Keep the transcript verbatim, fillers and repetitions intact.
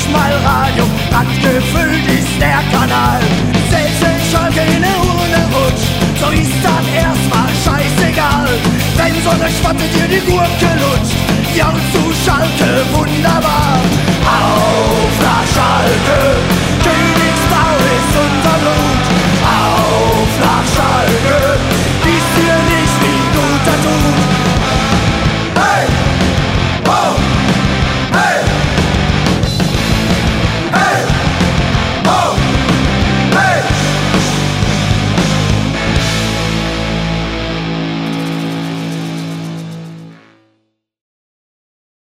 mal Radio, randgefüllt ist der Kanal. Selbst wenn Schalke in der Urne rutscht, so ist dann erstmal scheißegal. Wenn so eine Schwatte dir die Gurke lutscht, ja zu Schalke wunderbar. Auf nach Schalke!